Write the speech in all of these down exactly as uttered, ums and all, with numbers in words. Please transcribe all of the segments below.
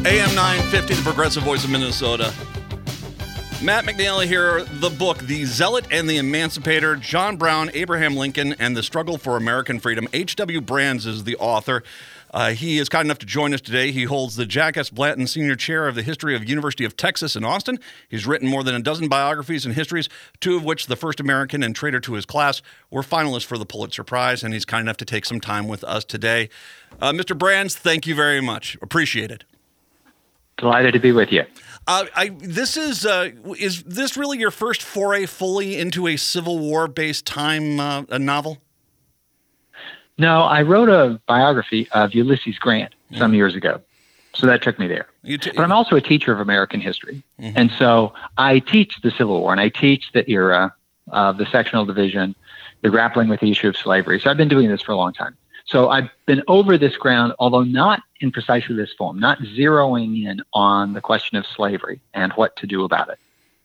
A M nine fifty, the Progressive Voice of Minnesota. Matt McNeely here. The book, The Zealot and the Emancipator, John Brown, Abraham Lincoln, and the Struggle for American Freedom. H W. Brands is the author. Uh, he is kind enough to join us today. He holds the Jack S. Blanton Senior Chair of the History of University of Texas in Austin. He's written more than a dozen biographies and histories, two of which, The First American and Traitor to His Class, were finalists for the Pulitzer Prize, and he's kind enough to take some time with us today. Uh, Mister Brands, thank you very much. Appreciate it. Delighted to be with you. Uh, I, this is uh, is this really your first foray fully into a Civil War-based time uh, a novel? No, I wrote a biography of Ulysses Grant some mm-hmm. years ago, so that took me there. T- but I'm also a teacher of American history, mm-hmm. and so I teach the Civil War, and I teach the era of the sectional division, the grappling with the issue of slavery. So I've been doing this for a long time. So I've been over this ground, although not in precisely this form, not zeroing in on the question of slavery and what to do about it.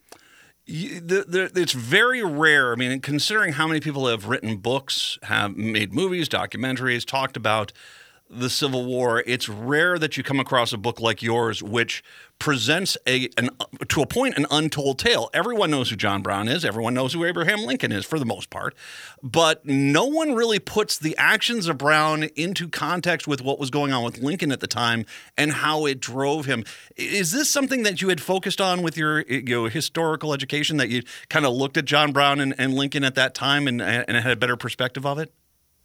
You, the, the, it's very rare. I mean, considering how many people have written books, have made movies, documentaries, talked about the Civil War, it's rare that you come across a book like yours, which presents a, an, to a point, an untold tale. Everyone knows who John Brown is. Everyone knows who Abraham Lincoln is, for the most part. But no one really puts the actions of Brown into context with what was going on with Lincoln at the time and how it drove him. Is this something that you had focused on with your you know, historical education, that you kind of looked at John Brown and, and Lincoln at that time and, and had a better perspective of it?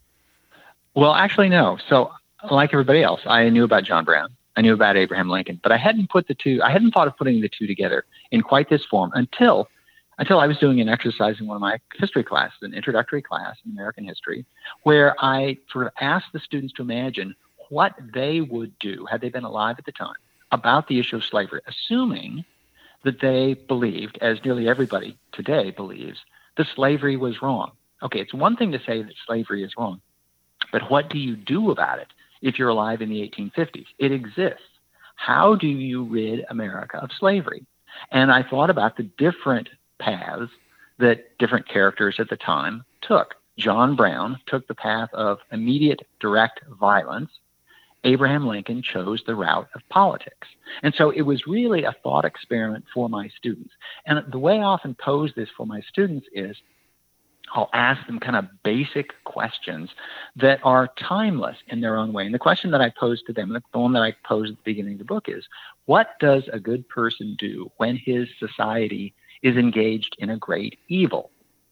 Well, actually, no. So, like everybody else, I knew about John Brown. I knew about Abraham Lincoln, but I hadn't put the two, I hadn't thought of putting the two together in quite this form until, until I was doing an exercise in one of my history classes, an introductory class in American history, where I sort of asked the students to imagine what they would do had they been alive at the time about the issue of slavery, assuming that they believed, as nearly everybody today believes, that slavery was wrong. Okay, it's one thing to say that slavery is wrong, but what do you do about it? If you're alive in the eighteen fifties, it exists. How do you rid America of slavery? And I thought about the different paths that different characters at the time took. John Brown took the path of immediate direct violence. Abraham Lincoln chose the route of politics. And so it was really a thought experiment for my students. And the way I often pose this for my students is, I'll ask them kind of basic questions that are timeless in their own way. And the question that I pose to them, the one that I posed at the beginning of the book is, what does a good person do when his society is engaged in a great evil?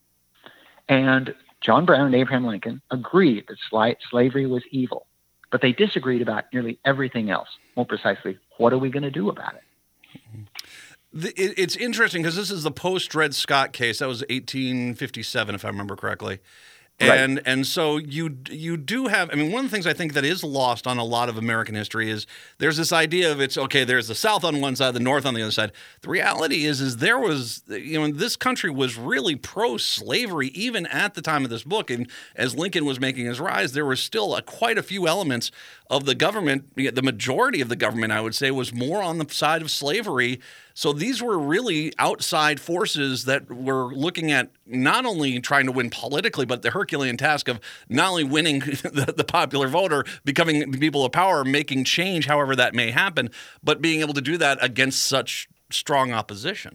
And John Brown and Abraham Lincoln agreed that sli- slavery was evil, but they disagreed about nearly everything else. More precisely, what are we going to do about it? Mm-hmm. It's interesting because this is the post-Dred Scott case. That was eighteen fifty-seven, if I remember correctly. And right. and so you you do have, I mean, one of the things I think that is lost on a lot of American history is there's this idea of it's, okay, there's the South on one side, the North on the other side. The reality is, is there was, you know, this country was really pro-slavery even at the time of this book. And as Lincoln was making his rise, there were still a, quite a few elements of the government, the majority of the government, I would say, was more on the side of slavery. So these were really outside forces that were looking at not only trying to win politically, but the Herculean task of not only winning the, the popular vote or becoming people of power, making change however that may happen, but being able to do that against such strong opposition.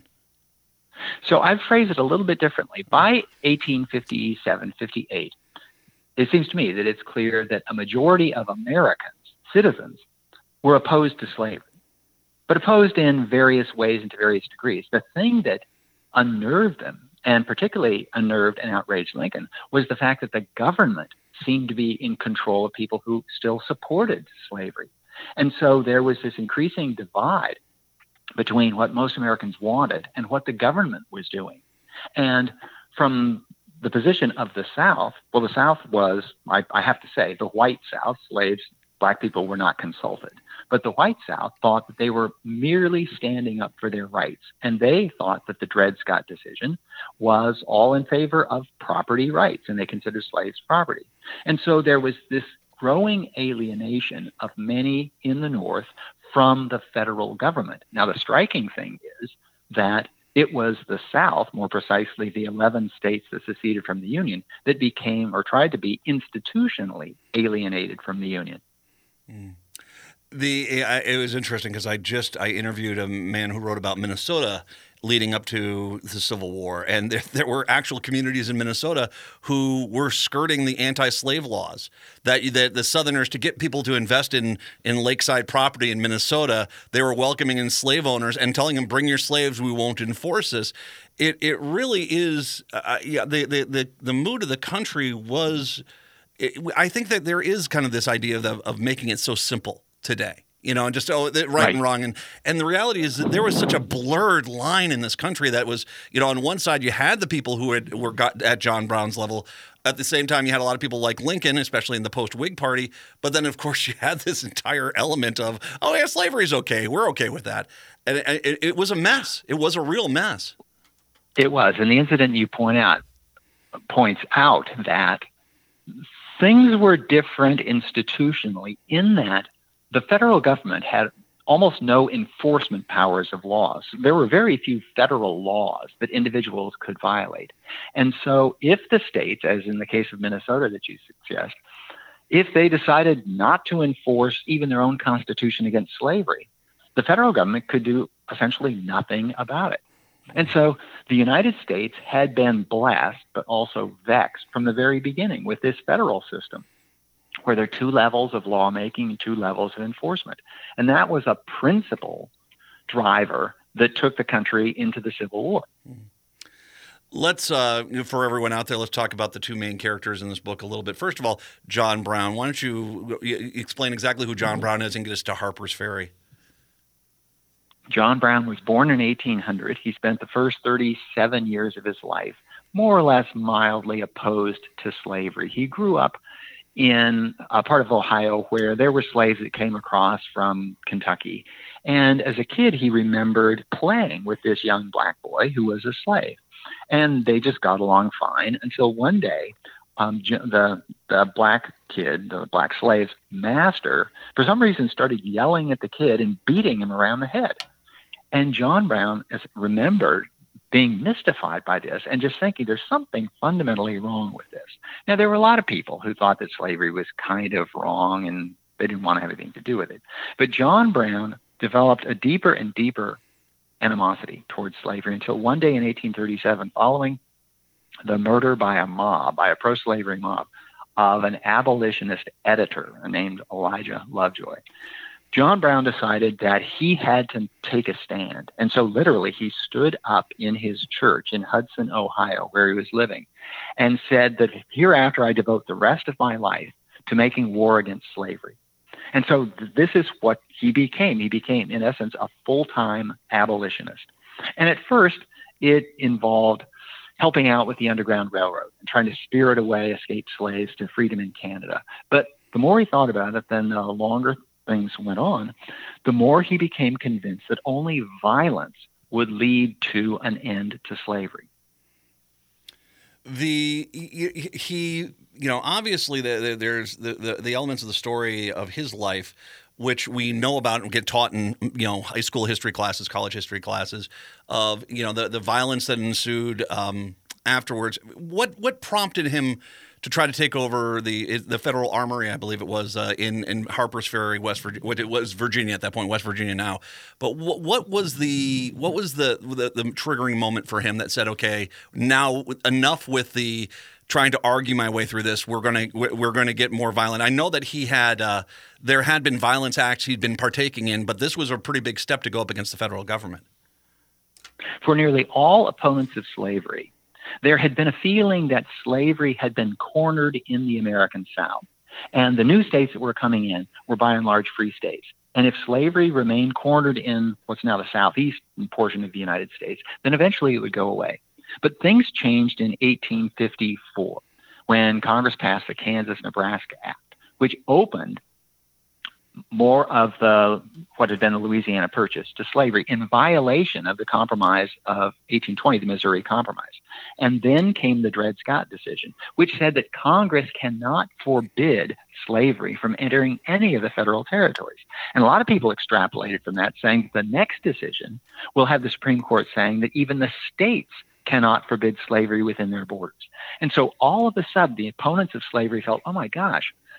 So I'd phrase it a little bit differently. By eighteen fifty-seven, fifty-eight, it seems to me that it's clear that a majority of Americans, citizens, were opposed to slavery, but opposed in various ways and to various degrees. The thing that unnerved them, and particularly unnerved and outraged Lincoln, was the fact that the government seemed to be in control of people who still supported slavery. And so there was this increasing divide between what most Americans wanted and what the government was doing. And from the position of the South, well, the South was, I, I have to say, the white South, slaves, black people were not consulted. But the white South thought that they were merely standing up for their rights. And they thought that the Dred Scott decision was all in favor of property rights, and they considered slaves property. And so there was this growing alienation of many in the North from the federal government. Now, the striking thing is that it was the South, more precisely the eleven states that seceded from the Union, that became or tried to be institutionally alienated from the Union. Mm. The I, it was interesting because I just I interviewed a man who wrote about Minnesota leading up to the Civil War, and there, there were actual communities in Minnesota who were skirting the anti-slave laws that, that the Southerners, to get people to invest in in lakeside property in Minnesota, they were welcoming in slave owners and telling them, "Bring your slaves, we won't enforce this." It it really is uh, yeah the, the the the mood of the country was. It, I think that there is kind of this idea of of making it so simple today, you know, and just, oh, right, right and wrong. And and the reality is that there was such a blurred line in this country that was, you know, on one side you had the people who had, were got at John Brown's level. At the same time, you had a lot of people like Lincoln, especially in the post-Whig party. But then, of course, you had this entire element of, oh, yeah, slavery's okay. We're okay with that. And it, it, it was a mess. It was a real mess. It was. And the incident you point out points out that things were different institutionally in that the federal government had almost no enforcement powers of laws. There were very few federal laws that individuals could violate. And so if the states, as in the case of Minnesota that you suggest, if they decided not to enforce even their own constitution against slavery, the federal government could do essentially nothing about it. And so the United States had been blessed, but also vexed from the very beginning with this federal system, where there are two levels of lawmaking and two levels of enforcement. And that was a principal driver that took the country into the Civil War. Let's, uh, for everyone out there, let's talk about the two main characters in this book a little bit. First of all, John Brown. Why don't you explain exactly who John Brown is and get us to Harper's Ferry? John Brown was born in eighteen hundred. He spent the first thirty-seven years of his life more or less mildly opposed to slavery. He grew up in a part of Ohio where there were slaves that came across from Kentucky. And as a kid, he remembered playing with this young black boy who was a slave. And they just got along fine until one day, um, the, the black kid, the black slave's master, for some reason started yelling at the kid and beating him around the head. And John Brown is remembered being mystified by this and just thinking there's something fundamentally wrong with this. Now, there were a lot of people who thought that slavery was kind of wrong and they didn't want to have anything to do with it. But John Brown developed a deeper and deeper animosity towards slavery until one day in eighteen thirty-seven, following the murder by a mob, by a pro-slavery mob, of an abolitionist editor named Elijah Lovejoy, John Brown decided that he had to take a stand. And so literally he stood up in his church in Hudson, Ohio, where he was living, and said that hereafter I devote the rest of my life to making war against slavery. And so th- this is what he became. He became, in essence, a full-time abolitionist. And at first, it involved helping out with the Underground Railroad and trying to spirit away escaped slaves to freedom in Canada. But the more he thought about it, then the longer things went on, the more he became convinced that only violence would lead to an end to slavery. The he, you know, obviously the, the, there's the, the the elements of the story of his life which we know about and get taught in, you know, high school history classes, college history classes, of, you know, the the violence that ensued um, afterwards. What what prompted him to try to take over the the Federal Armory, I believe it was, uh, in in Harper's Ferry, West Virginia. What it was Virginia at that point, West Virginia now. But what what was the what was the, the the triggering moment for him that said, okay, now enough with the trying to argue my way through this. We're gonna we're gonna get more violent. I know that he had uh, there had been violence acts he'd been partaking in, but this was a pretty big step to go up against the federal government. For nearly all opponents of slavery, there had been a feeling that slavery had been cornered in the American South, and the new states that were coming in were by and large free states. And if slavery remained cornered in what's now the southeastern portion of the United States, then eventually it would go away. But things changed in eighteen fifty-four when Congress passed the Kansas-Nebraska Act, which opened more of the what had been the Louisiana Purchase to slavery in violation of the Compromise of eighteen twenty, the Missouri Compromise. And then came the Dred Scott decision, which said that Congress cannot forbid slavery from entering any of the federal territories. And a lot of people extrapolated from that, saying that the next decision will have the Supreme Court saying that even the states cannot forbid slavery within their borders. And so all of a sudden, the opponents of slavery felt, oh my gosh,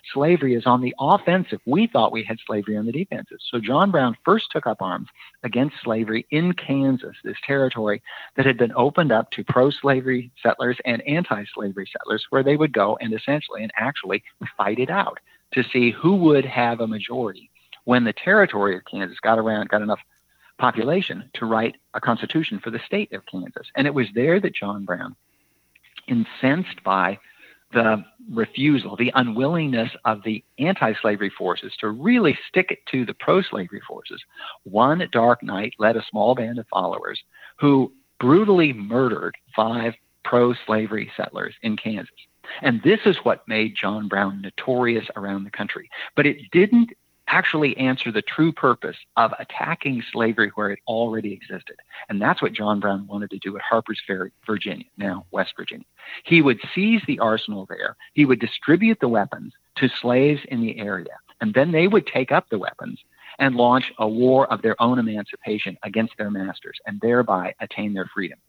slavery is on the offensive. We thought we had slavery on the defensive. So John Brown first took up arms against slavery in Kansas, this territory that had been opened up to pro-slavery settlers and anti-slavery settlers, where they would go and essentially and actually fight it out to see who would have a majority when the territory of Kansas got around, got enough population to write a constitution for the state of Kansas. And it was there that John Brown, incensed by the refusal, the unwillingness of the anti-slavery forces to really stick it to the pro-slavery forces, one dark night led a small band of followers who brutally murdered five pro-slavery settlers in Kansas. And this is what made John Brown notorious around the country. But it didn't actually answer the true purpose of attacking slavery where it already existed. And that's what John Brown wanted to do at Harper's Ferry, Virginia, now West Virginia. He would seize the arsenal there. He would distribute the weapons to slaves in the area. And then they would take up the weapons and launch a war of their own emancipation against their masters and thereby attain their freedom.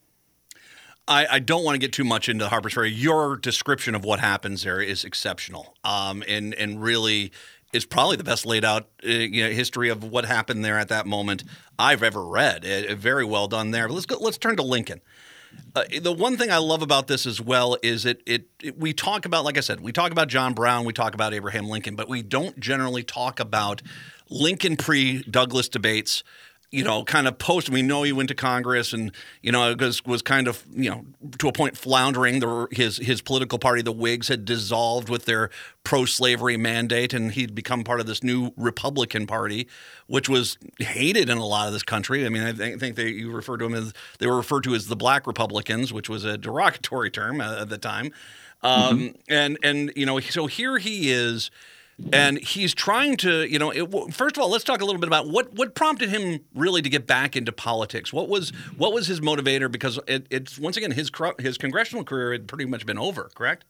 I, I don't want to get too much into Harper's Ferry. Your description of what happens there is exceptional, um, and and really is probably the best laid out uh, you know, history of what happened there at that moment I've ever read. Uh, very well done there. But let's go, let's turn to Lincoln. Uh, the one thing I love about this as well is it, it it we talk about, like I said, we talk about John Brown, we talk about Abraham Lincoln, but we don't generally talk about Lincoln pre-Douglas debates. You know, kind of post. We know he went to Congress, and you know, was was kind of you know to a point floundering. The, his his political party, the Whigs, had dissolved with their pro-slavery mandate, and he'd become part of this new Republican Party, which was hated in a lot of this country. I mean, I think, think they you refer to them as they were referred to as the Black Republicans, which was a derogatory term at the time. Um, mm-hmm. And and you know, so here he is. And he's trying to, you know, it, first of all, let's talk a little bit about what, what prompted him really to get back into politics. What was what was his motivator? Because it, it's once again his his congressional career had pretty much been over, correct?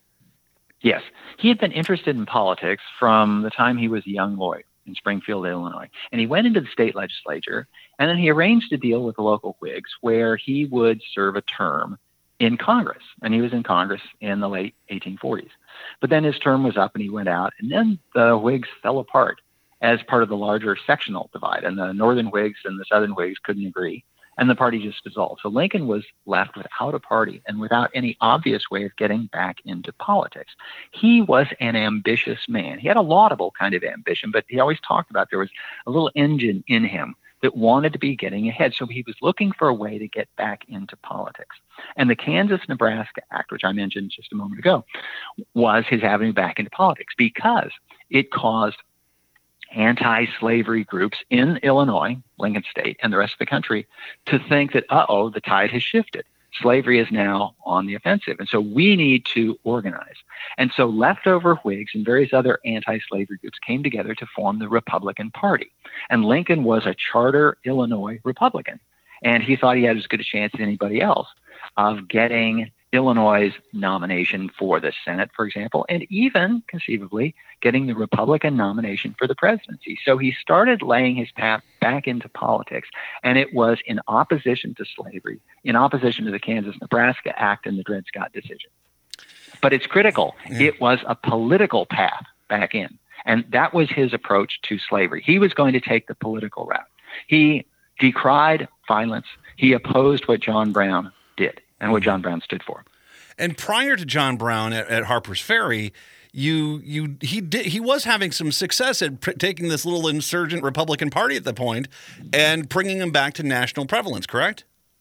Yes, he had been interested in politics from the time he was a young lawyer in Springfield, Illinois, and he went into the state legislature, and then he arranged a deal with the local Whigs where he would serve a term in Congress, and he was in Congress in the late eighteen forties. But then his term was up and he went out, and then the Whigs fell apart as part of the larger sectional divide, and the Northern Whigs and the Southern Whigs couldn't agree, and the party just dissolved. So Lincoln was left without a party and without any obvious way of getting back into politics. He was an ambitious man. He had a laudable kind of ambition, but he always talked about there was a little engine in him that wanted to be getting ahead. So he was looking for a way to get back into politics. And the Kansas-Nebraska Act, which I mentioned just a moment ago, was his avenue back into politics because it caused anti-slavery groups in Illinois, Lincoln State, and the rest of the country to think that, uh-oh, the tide has shifted. Slavery is now on the offensive. And so we need to organize. And so leftover Whigs and various other anti-slavery groups came together to form the Republican Party. And Lincoln was a charter Illinois Republican. And he thought he had as good a chance as anybody else of getting Illinois' nomination for the Senate, for example, and even conceivably getting the Republican nomination for the presidency. So he started laying his path back into politics, and it was in opposition to slavery, in opposition to the Kansas-Nebraska Act and the Dred Scott decision. But it's critical. Yeah. It was a political path back in, and that was his approach to slavery. He was going to take the political route. He decried violence. He opposed what John Brown did and what John Brown stood for. And prior to John Brown at, at Harper's Ferry, you you he did he was having some success at pr- taking this little insurgent Republican Party at the point and bringing him back to national prevalence, correct?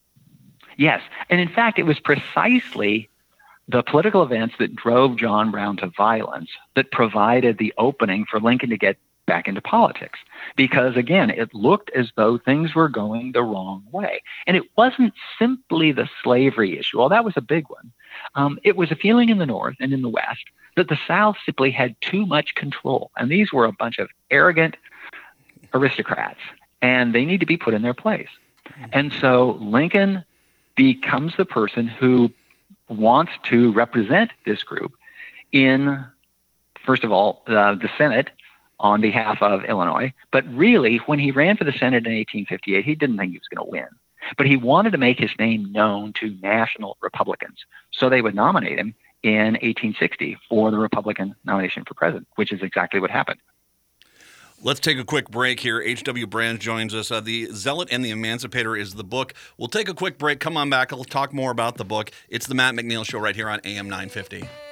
Yes, and in fact, it was precisely the political events that drove John Brown to violence that provided the opening for Lincoln to get back into politics. Because again, it looked as though things were going the wrong way. And it wasn't simply the slavery issue, well, that was a big one. Um, it was a feeling in the North and in the West that the South simply had too much control. And these were a bunch of arrogant aristocrats, and they need to be put in their place. And so Lincoln becomes the person who wants to represent this group in, first of all, uh, the Senate on behalf of Illinois. But really, when he ran for the Senate in eighteen fifty-eight, he didn't think he was going to win. But he wanted to make his name known to national Republicans so they would nominate him in eighteen sixty for the Republican nomination for president, which is exactly what happened. Let's take a quick break here. H W. Brands joins us. Uh, the Zealot and the Emancipator is the book. We'll take a quick break. Come on back. I'll talk more about the book. It's the Matt McNeil Show right here on A M nine fifty.